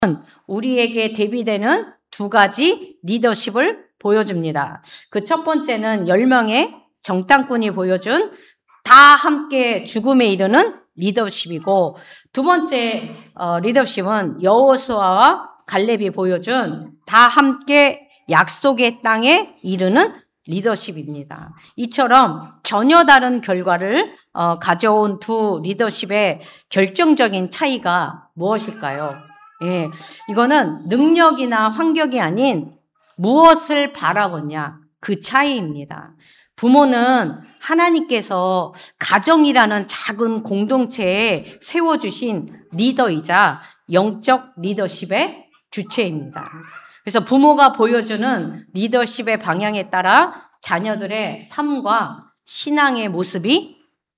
우리에게 대비되는 두 가지 리더십을 보여줍니다. 그 첫 번째는 10명의 정탐꾼이 보여준 다 함께 죽음에 이르는 리더십이고, 두 번째 리더십은 여호수아와 갈렙이 보여준 다 함께 약속의 땅에 이르는 리더십입니다. 이처럼 전혀 다른 결과를 가져온 두 리더십의 결정적인 차이가 무엇일까요? 예, 이거는 능력이나 환경이 아닌 무엇을 바라보냐, 그 차이입니다. 부모는 하나님께서 가정이라는 작은 공동체에 세워주신 리더이자 영적 리더십의 주체입니다. 그래서 부모가 보여주는 리더십의 방향에 따라 자녀들의 삶과 신앙의 모습이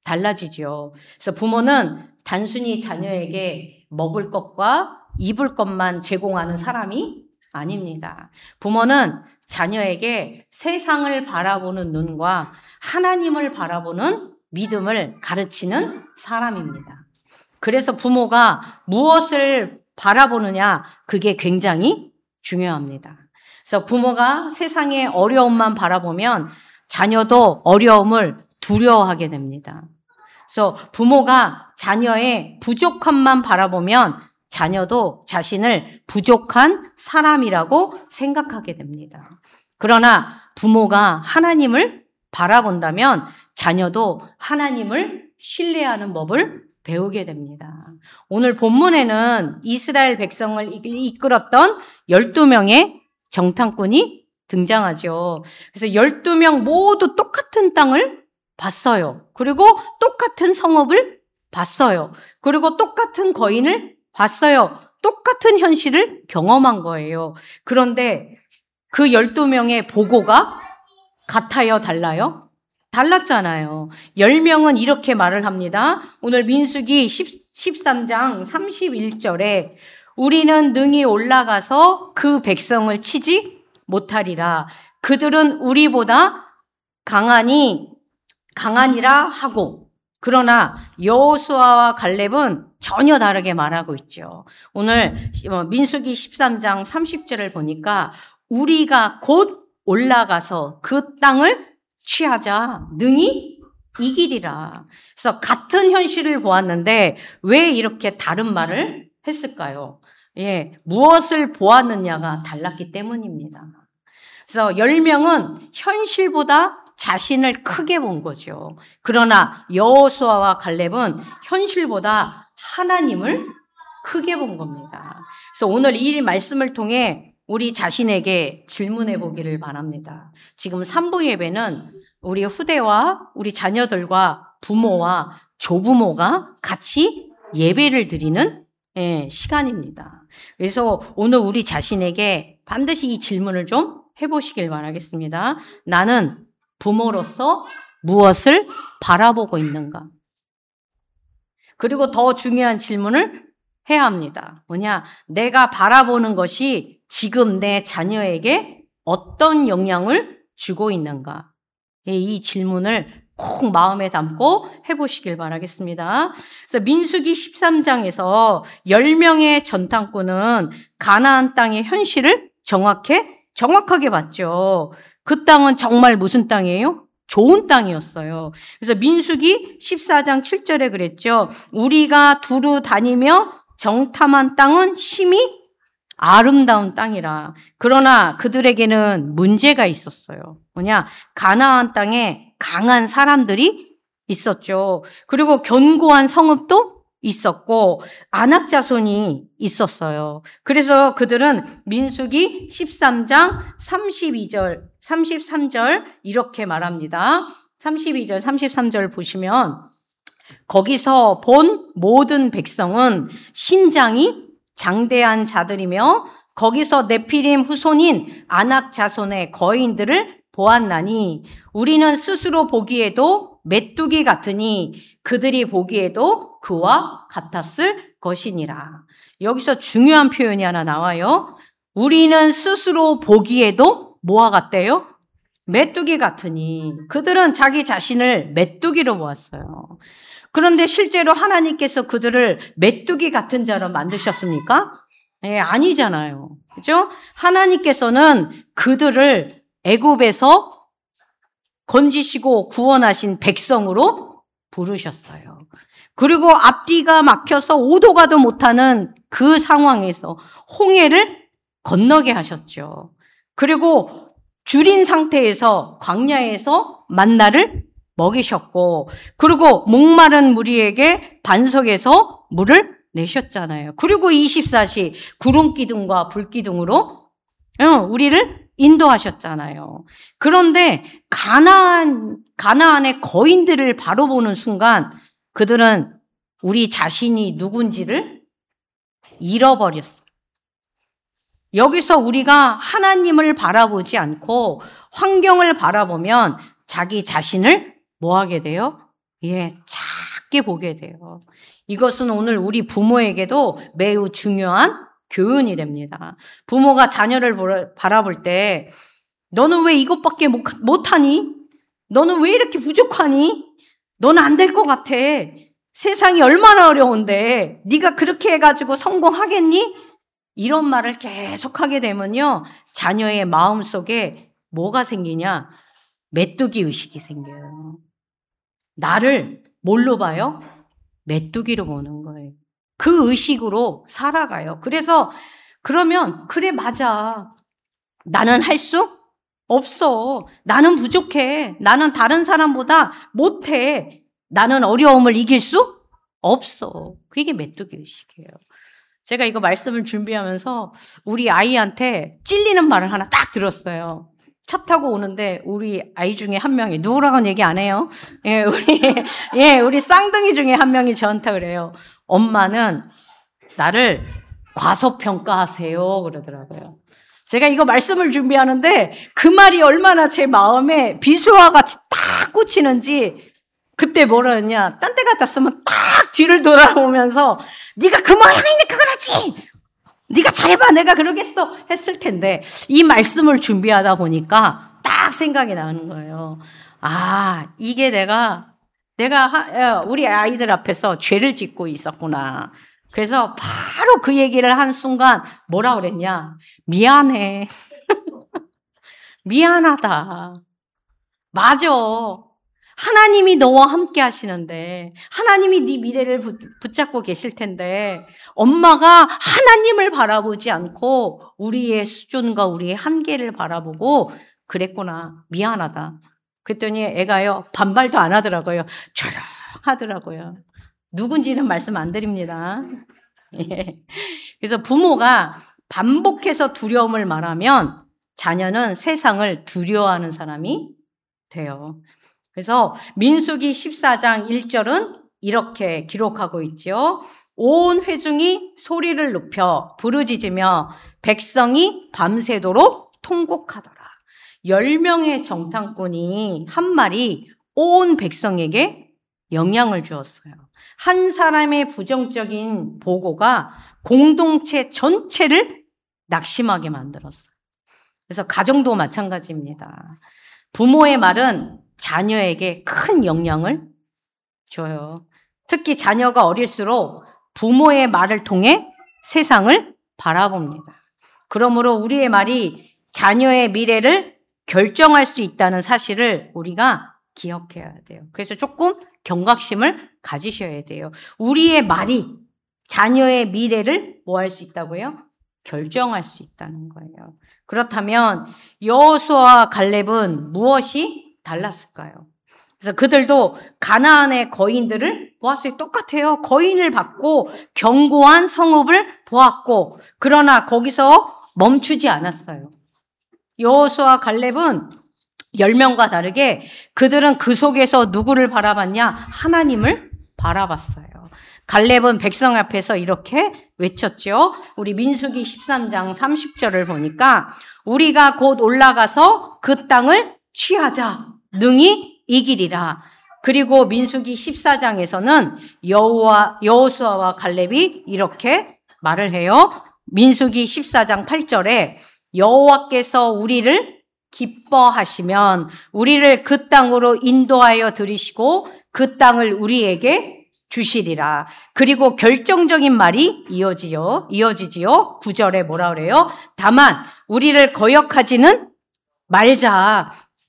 달라지죠. 그래서 부모는 단순히 자녀에게 먹을 것과 입을 것만 제공하는 사람이 아닙니다. 부모는 자녀에게 세상을 바라보는 눈과 하나님을 바라보는 믿음을 가르치는 사람입니다. 그래서 부모가 무엇을 바라보느냐, 그게 굉장히 중요합니다. 그래서 부모가 세상의 어려움만 바라보면 자녀도 어려움을 두려워하게 됩니다. 그래서 부모가 자녀의 부족함만 바라보면 자녀도 자신을 부족한 사람이라고 생각하게 됩니다. 그러나 부모가 하나님을 바라본다면 자녀도 하나님을 신뢰하는 법을 배우게 됩니다. 오늘 본문에는 이스라엘 백성을 이끌었던 12명의 정탐꾼이 등장하죠. 그래서 12명 모두 똑같은 땅을 봤어요. 그리고 똑같은 성읍을 봤어요. 그리고 똑같은 거인을 봤어요. 똑같은 현실을 경험한 거예요. 그런데 그 12명의 보고가 같아요? 달라요? 달랐잖아요. 10명은 이렇게 말을 합니다. 오늘 민수기 13장 31절에 우리는 능히 올라가서 그 백성을 치지 못하리라. 그들은 우리보다 강하니라 하고, 그러나 여호수아와 갈렙은 전혀 다르게 말하고 있죠. 오늘 민수기 13장 30절을 보니까 우리가 곧 올라가서 그 땅을 취하자 능히 이기리라. 그래서 같은 현실을 보았는데 왜 이렇게 다른 말을 했을까요? 예, 무엇을 보았느냐가 달랐기 때문입니다. 그래서 10명은 현실보다 자신을 크게 본 거죠. 그러나 여호수아와 갈렙은 현실보다 하나님을 크게 본 겁니다. 그래서 오늘 이 말씀을 통해 우리 자신에게 질문해 보기를 바랍니다. 지금 3부 예배는 우리 후대와 우리 자녀들과 부모와 조부모가 같이 예배를 드리는 시간입니다. 그래서 오늘 우리 자신에게 반드시 이 질문을 좀 해보시길 바라겠습니다. 나는 부모로서 무엇을 바라보고 있는가? 그리고 더 중요한 질문을 해야 합니다. 뭐냐? 내가 바라보는 것이 지금 내 자녀에게 어떤 영향을 주고 있는가? 이 질문을 꼭 마음에 담고 해보시길 바라겠습니다. 그래서 민수기 13장에서 10명의 전탐꾼은 가나안 땅의 현실을 정확하게 봤죠. 그 땅은 정말 무슨 땅이에요? 좋은 땅이었어요. 그래서 민수기 14장 7절에 그랬죠. 우리가 두루 다니며 정탐한 땅은 심히 아름다운 땅이라. 그러나 그들에게는 문제가 있었어요. 뭐냐? 가나안 땅에 강한 사람들이 있었죠. 그리고 견고한 성읍도 있었고 안악 자손이 있었어요. 그래서 그들은 민수기 13장 32절, 33절 이렇게 말합니다. 32절, 33절 보시면 거기서 본 모든 백성은 신장이 장대한 자들이며 거기서 네피림 후손인 안악 자손의 거인들을 보았나니 우리는 스스로 보기에도 메뚜기 같으니 그들이 보기에도 그와 같았을 것이니라. 여기서 중요한 표현이 하나 나와요. 우리는 스스로 보기에도 뭐와 같대요? 메뚜기 같으니. 그들은 자기 자신을 메뚜기로 보았어요. 그런데 실제로 하나님께서 그들을 메뚜기 같은 자로 만드셨습니까? 예, 아니잖아요. 그죠? 하나님께서는 그들을 애굽에서 건지시고 구원하신 백성으로 부르셨어요. 그리고 앞뒤가 막혀서 오도 가도 못하는 그 상황에서 홍해를 건너게 하셨죠. 그리고 줄인 상태에서 광야에서 만나를 먹이셨고, 그리고 목마른 무리에게 반석에서 물을 내셨잖아요. 그리고 24시 구름기둥과 불기둥으로 우리를 인도하셨잖아요. 그런데 가나안의 거인들을 바로 보는 순간 그들은 우리 자신이 누군지를 잃어버렸어요. 여기서 우리가 하나님을 바라보지 않고 환경을 바라보면 자기 자신을 뭐 하게 돼요? 예, 작게 보게 돼요. 이것은 오늘 우리 부모에게도 매우 중요한 교훈이 됩니다. 부모가 자녀를 바라볼 때 너는 왜 이것밖에 못하니? 너는 왜 이렇게 부족하니? 너는 안 될 것 같아. 세상이 얼마나 어려운데 네가 그렇게 해가지고 성공하겠니? 이런 말을 계속하게 되면요, 자녀의 마음속에 뭐가 생기냐? 메뚜기 의식이 생겨요. 나를 뭘로 봐요? 메뚜기로 보는 거예요. 그 의식으로 살아가요. 그래서 그러면 그래, 맞아. 나는 할 수 없어. 나는 부족해. 나는 다른 사람보다 못해. 나는 어려움을 이길 수 없어. 그게 메뚜기 의식이에요. 제가 이거 말씀을 준비하면서 우리 아이한테 찔리는 말을 하나 딱 들었어요. 차 타고 오는데 우리 아이 중에 한 명이, 누구라고는 얘기 안 해요. 우리 쌍둥이 중에 한 명이 저한테 그래요. 엄마는 나를 과소평가하세요. 그러더라고요. 제가 이거 말씀을 준비하는데 그 말이 얼마나 제 마음에 비수와 같이 딱 꽂히는지, 그때 뭐라 했냐, 딴 데 같았으면 딱 뒤를 돌아보면서 네가 그 모양이니까 그러지, 네가 잘해봐, 내가 그러겠어 했을 텐데, 이 말씀을 준비하다 보니까 딱 생각이 나는 거예요. 아, 이게 내가 우리 아이들 앞에서 죄를 짓고 있었구나. 그래서 바로 그 얘기를 한 순간 뭐라 그랬냐, 미안해. 미안하다. 맞아. 하나님이 너와 함께 하시는데, 하나님이 네 미래를 붙잡고 계실 텐데, 엄마가 하나님을 바라보지 않고 우리의 수준과 우리의 한계를 바라보고 그랬구나. 미안하다. 그랬더니 애가요, 반발도 안 하더라고요. 조용하더라고요. 누군지는 말씀 안 드립니다. 예. 그래서 부모가 반복해서 두려움을 말하면 자녀는 세상을 두려워하는 사람이 돼요. 그래서 민수기 14장 1절은 이렇게 기록하고 있죠. 온 회중이 소리를 높여 부르짖으며 백성이 밤새도록 통곡하더라. 10명의 정탐꾼이 한 마리 온 백성에게 영향을 주었어요. 한 사람의 부정적인 보고가 공동체 전체를 낙심하게 만들었어요. 그래서 가정도 마찬가지입니다. 부모의 말은 자녀에게 큰 영향을 줘요. 특히 자녀가 어릴수록 부모의 말을 통해 세상을 바라봅니다. 그러므로 우리의 말이 자녀의 미래를 결정할 수 있다는 사실을 우리가 기억해야 돼요. 그래서 조금 경각심을 가지셔야 돼요. 우리의 말이 자녀의 미래를 뭐 할 수 있다고요? 결정할 수 있다는 거예요. 그렇다면 여호수아와 갈렙은 무엇이 달랐을까요? 그래서 그들도 가나안의 거인들을 보았어요. 똑같아요. 거인을 받고 견고한 성읍을 보았고, 그러나 거기서 멈추지 않았어요. 여호수아와 갈렙은 10명과 다르게 그들은 그 속에서 누구를 바라봤냐? 하나님을 바라봤어요. 갈렙은 백성 앞에서 이렇게 외쳤죠. 우리 민수기 13장 30절을 보니까 우리가 곧 올라가서 그 땅을 취하자. 능히 이기리라. 그리고 민수기 14장에서는 여호수아와 갈렙이 이렇게 말을 해요. 민수기 14장 8절에 여호와께서 우리를 기뻐하시면 우리를 그 땅으로 인도하여 들이시고 그 땅을 우리에게 주시리라. 그리고 결정적인 말이 이어지지요. 9절에 뭐라 그래요? 다만 우리를 거역하지는 말자.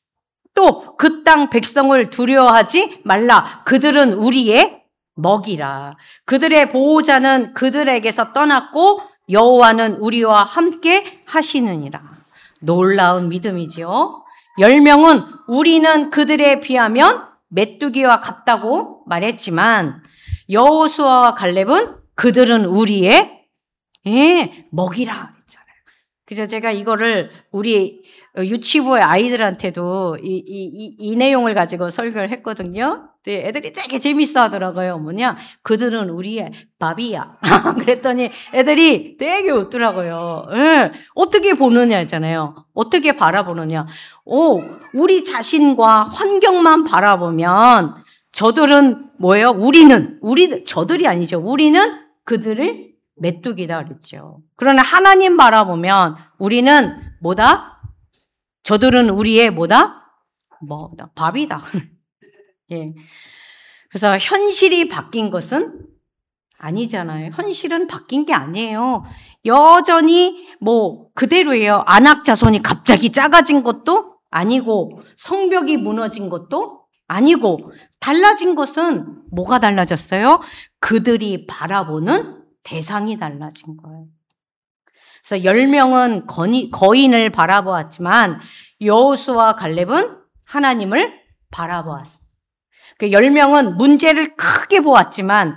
또 그 땅 백성을 두려워하지 말라. 그들은 우리의 먹이라. 그들의 보호자는 그들에게서 떠났고 여호와는 우리와 함께 하시느니라. 놀라운 믿음이지요. 10명은 우리는 그들에 비하면 메뚜기와 같다고 말했지만 여호수아와 갈렙은 그들은 우리의 먹이라 했잖아요. 그래서 제가 이거를 우리 유치부의 아이들한테도 이 내용을 가지고 설교를 했거든요. 애들이 되게 재밌어 하더라고요. 그들은 우리의 밥이야. 그랬더니 애들이 되게 웃더라고요. 어떻게 보느냐 했잖아요. 어떻게 바라보느냐. 우리 자신과 환경만 바라보면 저들은 뭐예요? 우리는 저들이 아니죠. 우리는 그들을 메뚜기다 그랬죠. 그러나 하나님 바라보면 우리는 뭐다? 저들은 우리의 뭐다? 밥이다. 예. 그래서 현실이 바뀐 것은 아니잖아요. 현실은 바뀐 게 아니에요. 여전히 그대로예요. 안악 자손이 갑자기 작아진 것도 아니고 성벽이 무너진 것도 아니고 달라진 것은 뭐가 달라졌어요? 그들이 바라보는 대상이 달라진 거예요. 그래서 10명은 거인을 바라보았지만 여호수아와 갈렙은 하나님을 바라보았어요. 10명은 문제를 크게 보았지만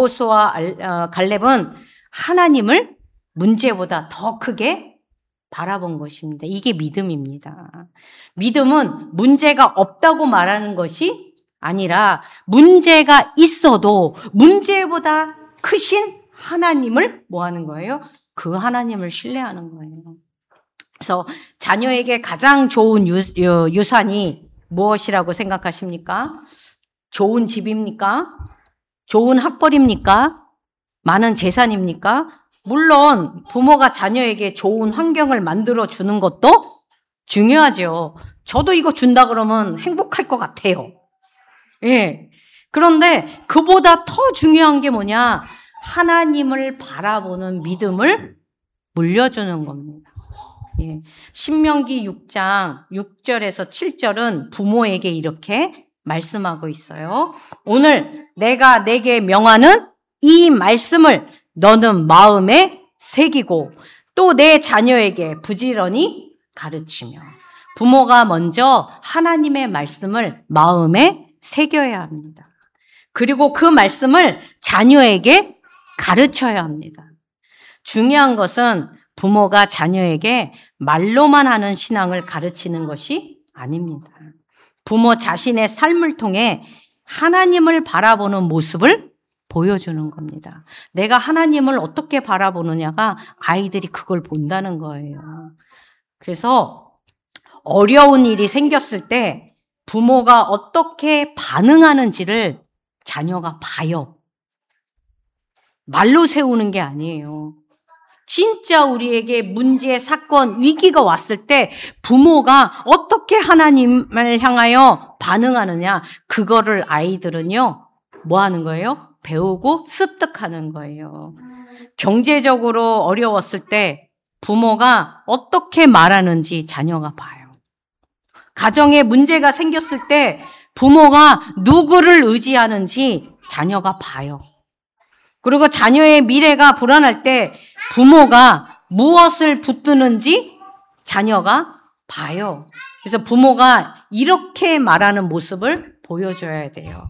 여호수아와 갈렙은 하나님을 문제보다 더 크게 바라본 것입니다. 이게 믿음입니다. 믿음은 문제가 없다고 말하는 것이 아니라 문제가 있어도 문제보다 크신 하나님을 뭐 하는 거예요? 그 하나님을 신뢰하는 거예요. 그래서 자녀에게 가장 좋은 유산이 무엇이라고 생각하십니까? 좋은 집입니까? 좋은 학벌입니까? 많은 재산입니까? 물론 부모가 자녀에게 좋은 환경을 만들어 주는 것도 중요하죠. 저도 이거 준다 그러면 행복할 것 같아요. 예. 그런데 그보다 더 중요한 게 뭐냐? 하나님을 바라보는 믿음을 물려주는 겁니다. 예. 신명기 6장 6절에서 7절은 부모에게 이렇게 말씀하고 있어요. 오늘 내가 내게 명하는 이 말씀을 너는 마음에 새기고 또 내 자녀에게 부지런히 가르치며. 부모가 먼저 하나님의 말씀을 마음에 새겨야 합니다. 그리고 그 말씀을 자녀에게 가르쳐야 합니다. 중요한 것은 부모가 자녀에게 말로만 하는 신앙을 가르치는 것이 아닙니다. 부모 자신의 삶을 통해 하나님을 바라보는 모습을 보여주는 겁니다. 내가 하나님을 어떻게 바라보느냐가 아이들이 그걸 본다는 거예요. 그래서 어려운 일이 생겼을 때 부모가 어떻게 반응하는지를 자녀가 봐요. 말로 세우는 게 아니에요. 진짜 우리에게 문제, 사건, 위기가 왔을 때 부모가 어떻게 하나님을 향하여 반응하느냐, 그거를 아이들은요, 뭐 하는 거예요? 배우고 습득하는 거예요. 경제적으로 어려웠을 때 부모가 어떻게 말하는지 자녀가 봐요. 가정에 문제가 생겼을 때 부모가 누구를 의지하는지 자녀가 봐요. 그리고 자녀의 미래가 불안할 때 부모가 무엇을 붙드는지 자녀가 봐요. 그래서 부모가 이렇게 말하는 모습을 보여줘야 돼요.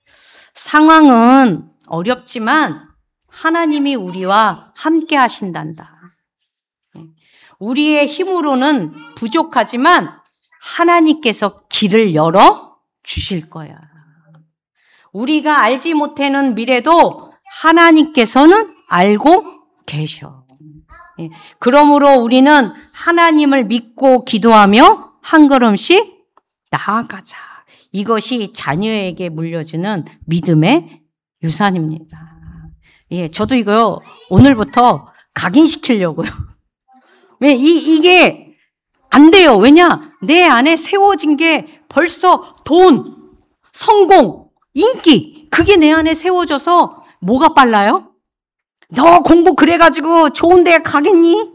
상황은 어렵지만 하나님이 우리와 함께 하신단다. 우리의 힘으로는 부족하지만 하나님께서 길을 열어 주실 거야. 우리가 알지 못하는 미래도 하나님께서는 알고 계셔. 그러므로 우리는 하나님을 믿고 기도하며 한 걸음씩 나아가자. 이것이 자녀에게 물려주는 믿음의 유산입니다. 예, 저도 이거 오늘부터 각인시키려고요. 왜 이게 안 돼요? 왜냐? 내 안에 세워진 게 벌써 돈, 성공, 인기 그게 내 안에 세워져서 뭐가 빨라요? 너 공부 그래가지고 좋은 데 가겠니?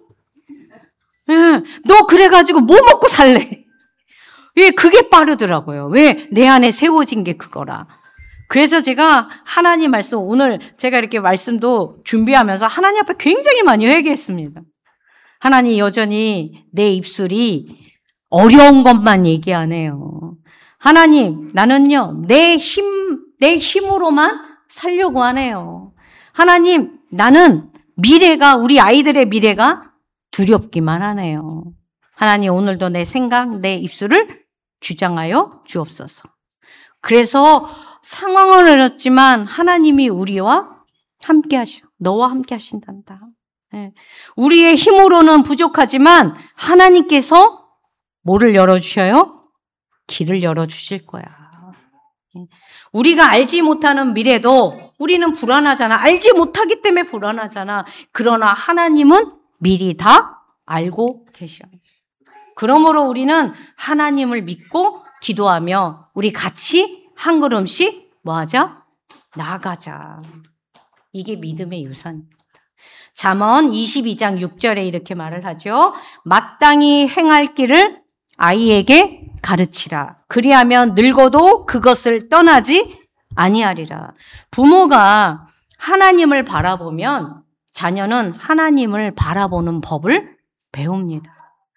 예, 너 그래가지고 뭐 먹고 살래? 왜 그게 빠르더라고요. 왜? 내 안에 세워진 게 그거라. 그래서 제가 하나님 말씀, 오늘 제가 이렇게 말씀도 준비하면서 하나님 앞에 굉장히 많이 회개했습니다. 하나님 여전히 내 입술이 어려운 것만 얘기하네요. 하나님, 나는요, 내 힘으로만 살려고 하네요. 하나님, 나는 미래가, 우리 아이들의 미래가 두렵기만 하네요. 하나님, 오늘도 내 생각, 내 입술을 주장하여 주옵소서. 그래서 상황은 어렵지만 하나님이 우리와 함께 하시오. 너와 함께 하신단다. 네. 우리의 힘으로는 부족하지만 하나님께서 뭐를 열어주셔요? 길을 열어주실 거야. 우리가 알지 못하는 미래도 우리는 불안하잖아. 알지 못하기 때문에 불안하잖아. 그러나 하나님은 미리 다 알고 계셔요. 그러므로 우리는 하나님을 믿고 기도하며 우리 같이 한 걸음씩 뭐 하자? 나아가자. 이게 믿음의 유산입니다. 잠언 22장 6절에 이렇게 말을 하죠. 마땅히 행할 길을 아이에게 가르치라. 그리하면 늙어도 그것을 떠나지 아니하리라. 부모가 하나님을 바라보면 자녀는 하나님을 바라보는 법을 배웁니다.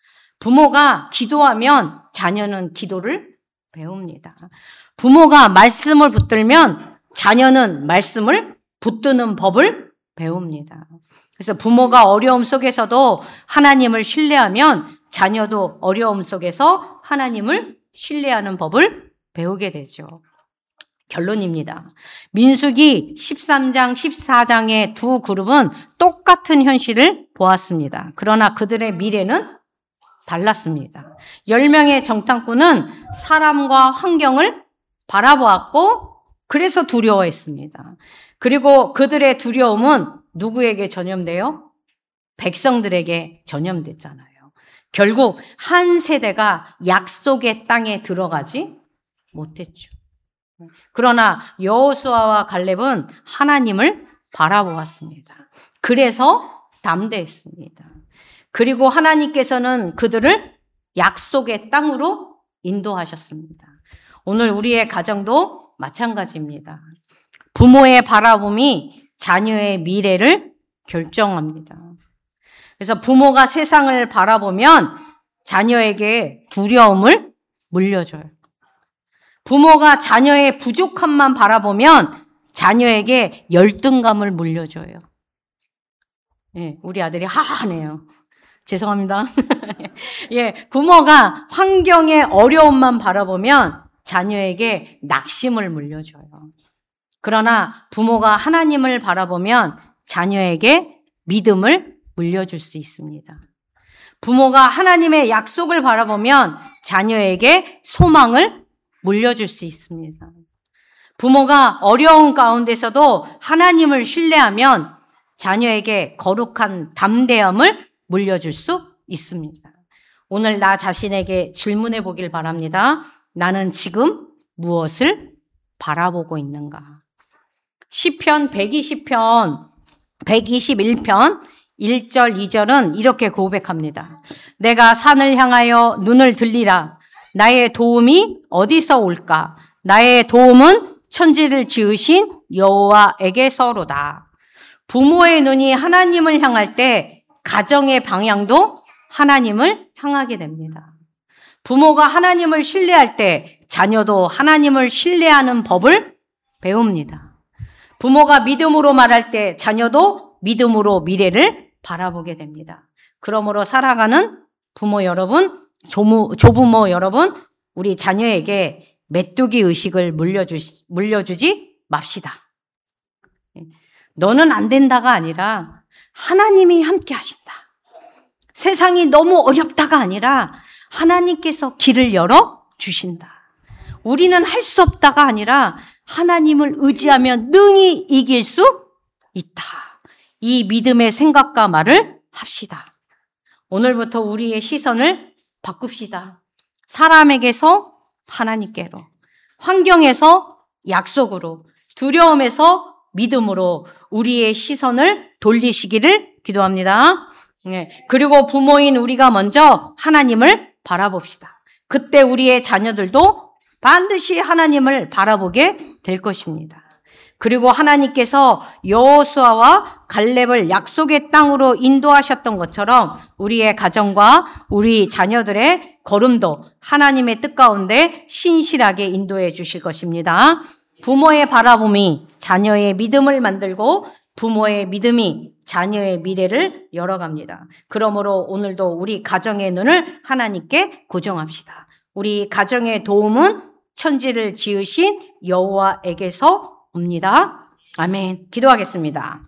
부모가 기도하면 자녀는 기도를 배웁니다. 부모가 말씀을 붙들면 자녀는 말씀을 붙드는 법을 배웁니다. 그래서 부모가 어려움 속에서도 하나님을 신뢰하면 자녀도 어려움 속에서 하나님을 신뢰하는 법을 배우게 되죠. 결론입니다. 민수기 13장, 14장의 두 그룹은 똑같은 현실을 보았습니다. 그러나 그들의 미래는 달랐습니다. 10명의 정탐꾼은 사람과 환경을 바라보았고 그래서 두려워했습니다. 그리고 그들의 두려움은 누구에게 전염돼요? 백성들에게 전염됐잖아요. 결국 한 세대가 약속의 땅에 들어가지 못했죠. 그러나 여호수아와 갈렙은 하나님을 바라보았습니다. 그래서 담대했습니다. 그리고 하나님께서는 그들을 약속의 땅으로 인도하셨습니다. 오늘 우리의 가정도 마찬가지입니다. 부모의 바라봄이 자녀의 미래를 결정합니다. 그래서 부모가 세상을 바라보면 자녀에게 두려움을 물려줘요. 부모가 자녀의 부족함만 바라보면 자녀에게 열등감을 물려줘요. 예, 우리 아들이 하하네요. 죄송합니다. 예, 부모가 환경의 어려움만 바라보면 자녀에게 낙심을 물려줘요. 그러나 부모가 하나님을 바라보면 자녀에게 믿음을 물려줄 수 있습니다. 부모가 하나님의 약속을 바라보면 자녀에게 소망을 물려줄 수 있습니다. 부모가 어려운 가운데서도 하나님을 신뢰하면 자녀에게 거룩한 담대함을 물려줄 수 있습니다. 오늘 나 자신에게 질문해 보길 바랍니다. 나는 지금 무엇을 바라보고 있는가? 시편 121편 1절 2절은 이렇게 고백합니다. 내가 산을 향하여 눈을 들리라. 나의 도움이 어디서 올까? 나의 도움은 천지를 지으신 여호와에게서로다. 부모의 눈이 하나님을 향할 때 가정의 방향도 하나님을 향하게 됩니다. 부모가 하나님을 신뢰할 때 자녀도 하나님을 신뢰하는 법을 배웁니다. 부모가 믿음으로 말할 때 자녀도 믿음으로 미래를 바라보게 됩니다. 그러므로 살아가는 부모 여러분, 조부모 여러분, 우리 자녀에게 메뚜기 의식을 물려주지 맙시다. 너는 안 된다가 아니라 하나님이 함께 하신다. 세상이 너무 어렵다가 아니라 하나님께서 길을 열어 주신다. 우리는 할 수 없다가 아니라 하나님을 의지하면 능히 이길 수 있다. 이 믿음의 생각과 말을 합시다. 오늘부터 우리의 시선을 바꿉시다. 사람에게서 하나님께로, 환경에서 약속으로, 두려움에서 믿음으로 우리의 시선을 돌리시기를 기도합니다. 네. 그리고 부모인 우리가 먼저 하나님을 바라봅시다. 그때 우리의 자녀들도 반드시 하나님을 바라보게 될 것입니다. 그리고 하나님께서 여호수아와 갈렙을 약속의 땅으로 인도하셨던 것처럼 우리의 가정과 우리 자녀들의 걸음도 하나님의 뜻 가운데 신실하게 인도해 주실 것입니다. 부모의 바라봄이 자녀의 믿음을 만들고 부모의 믿음이 자녀의 미래를 열어갑니다. 그러므로 오늘도 우리 가정의 눈을 하나님께 고정합시다. 우리 가정의 도움은 천지를 지으신 여호와에게서 옵니다. 아멘. 기도하겠습니다.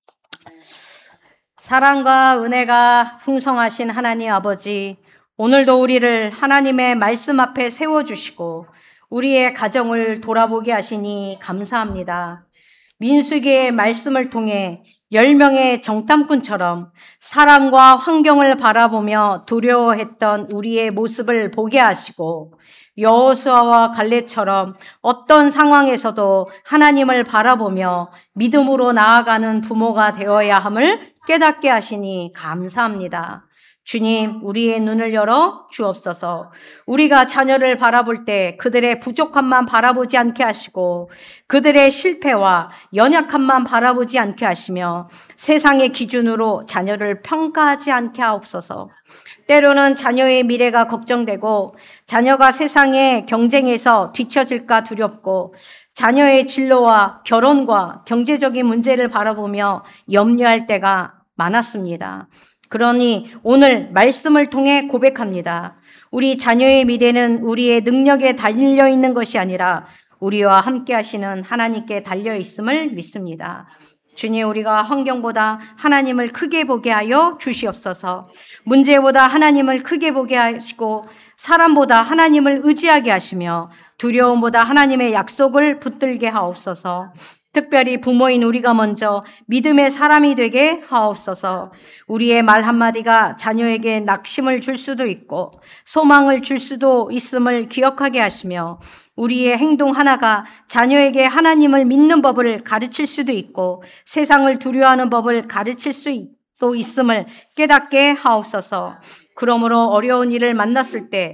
사랑과 은혜가 풍성하신 하나님 아버지, 오늘도 우리를 하나님의 말씀 앞에 세워주시고 우리의 가정을 돌아보게 하시니 감사합니다. 민수기의 말씀을 통해 10명의 정탐꾼처럼 사람과 환경을 바라보며 두려워했던 우리의 모습을 보게 하시고 여호수아와 갈렙처럼 어떤 상황에서도 하나님을 바라보며 믿음으로 나아가는 부모가 되어야 함을 깨닫게 하시니 감사합니다. 주님, 우리의 눈을 열어 주옵소서. 우리가 자녀를 바라볼 때 그들의 부족함만 바라보지 않게 하시고 그들의 실패와 연약함만 바라보지 않게 하시며 세상의 기준으로 자녀를 평가하지 않게 하옵소서. 때로는 자녀의 미래가 걱정되고 자녀가 세상의 경쟁에서 뒤처질까 두렵고 자녀의 진로와 결혼과 경제적인 문제를 바라보며 염려할 때가 많았습니다. 그러니 오늘 말씀을 통해 고백합니다. 우리 자녀의 미래는 우리의 능력에 달려 있는 것이 아니라 우리와 함께 하시는 하나님께 달려 있음을 믿습니다. 주님, 우리가 환경보다 하나님을 크게 보게 하여 주시옵소서. 문제보다 하나님을 크게 보게 하시고 사람보다 하나님을 의지하게 하시며 두려움보다 하나님의 약속을 붙들게 하옵소서. 특별히 부모인 우리가 먼저 믿음의 사람이 되게 하옵소서. 우리의 말 한마디가 자녀에게 낙심을 줄 수도 있고 소망을 줄 수도 있음을 기억하게 하시며 우리의 행동 하나가 자녀에게 하나님을 믿는 법을 가르칠 수도 있고 세상을 두려워하는 법을 가르칠 수도 있음을 깨닫게 하옵소서. 그러므로 어려운 일을 만났을 때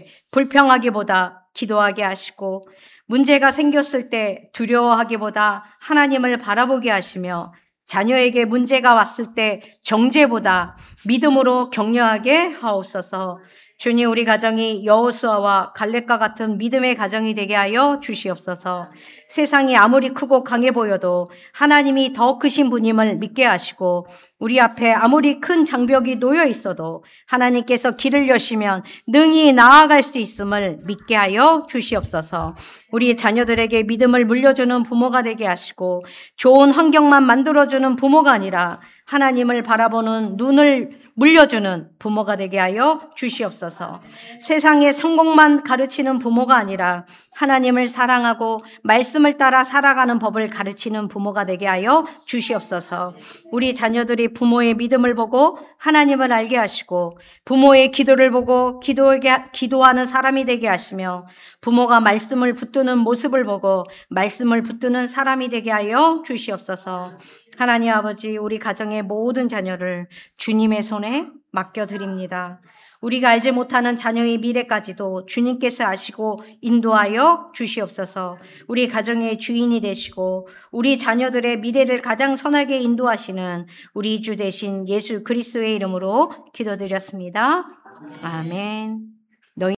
불평하기보다 기도하게 하시고 문제가 생겼을 때 두려워하기보다 하나님을 바라보게 하시며 자녀에게 문제가 왔을 때 정죄보다 믿음으로 격려하게 하옵소서. 주님, 우리 가정이 여호수아와 갈렙과 같은 믿음의 가정이 되게 하여 주시옵소서. 세상이 아무리 크고 강해 보여도 하나님이 더 크신 분임을 믿게 하시고 우리 앞에 아무리 큰 장벽이 놓여 있어도 하나님께서 길을 여시면 능히 나아갈 수 있음을 믿게 하여 주시옵소서. 우리 자녀들에게 믿음을 물려주는 부모가 되게 하시고 좋은 환경만 만들어주는 부모가 아니라 하나님을 바라보는 눈을 물려주는 부모가 되게 하여 주시옵소서. 세상의 성공만 가르치는 부모가 아니라 하나님을 사랑하고 말씀을 따라 살아가는 법을 가르치는 부모가 되게 하여 주시옵소서. 우리 자녀들이 부모의 믿음을 보고 하나님을 알게 하시고 부모의 기도를 보고 기도하는 사람이 되게 하시며 부모가 말씀을 붙드는 모습을 보고 말씀을 붙드는 사람이 되게 하여 주시옵소서. 하나님 아버지, 우리 가정의 모든 자녀를 주님의 손에 맡겨드립니다. 우리가 알지 못하는 자녀의 미래까지도 주님께서 아시고 인도하여 주시옵소서. 우리 가정의 주인이 되시고 우리 자녀들의 미래를 가장 선하게 인도하시는 우리 주 되신 예수 그리스도의 이름으로 기도드렸습니다. 아멘.